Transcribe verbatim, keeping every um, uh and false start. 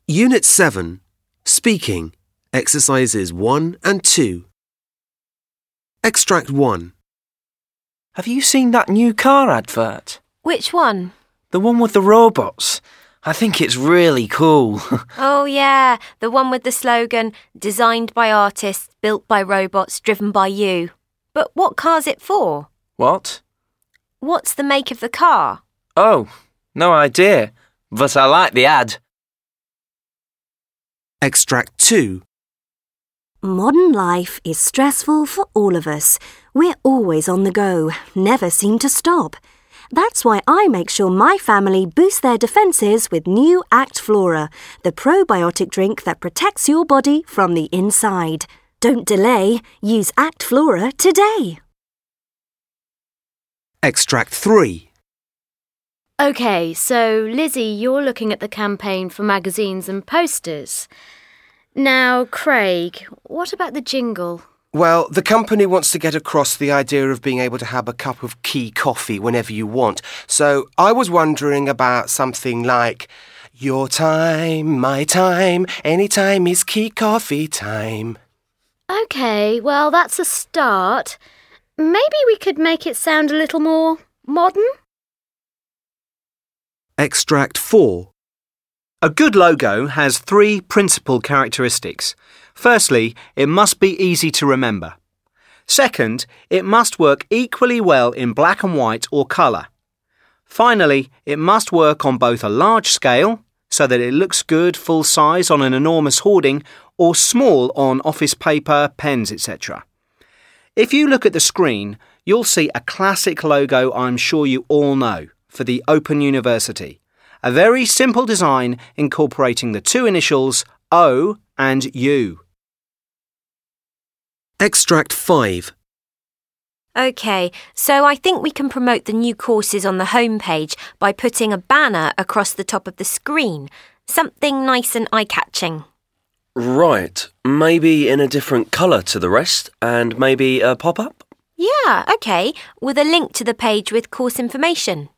Unit seven. Speaking. Exercises one and two. Extract one. Have you seen that new car advert? Which one? The one with the robots. I think it's really cool. Oh, yeah, the one with the slogan, designed by artists, built by robots, driven by you. But what car's it for? What? What's the make of the car? Oh, no idea, but I like the ad. Extract two. Modern life is stressful for all of us. We're always on the go, never seem to stop. That's why I make sure my family boosts their defences with new Act Flora, the probiotic drink that protects your body from the inside. Don't delay, use Act Flora today. Extract three. OK, so Lizzie, you're looking at the campaign for magazines and posters. Now, Craig, what about the jingle? Well, the company wants to get across the idea of being able to have a cup of key coffee whenever you want. So I was wondering about something like, your time, my time, any time is key coffee time. OK, well, that's a start. Maybe we could make it sound a little more modern? Extract four. A good logo has three principal characteristics. Firstly, it must be easy to remember. Second, it must work equally well in black and white or colour. Finally, it must work on both a large scale, so that it looks good full size on an enormous hoarding, or small on office paper, pens, et cetera. If you look at the screen, you'll see a classic logo I'm sure you all know, for the Open University. A very simple design incorporating the two initials O and U. Extract five. OK, so I think we can promote the new courses on the homepage by putting a banner across the top of the screen. Something nice and eye-catching. Right, maybe in a different colour to the rest, and maybe a pop-up? Yeah, OK, with a link to the page with course information.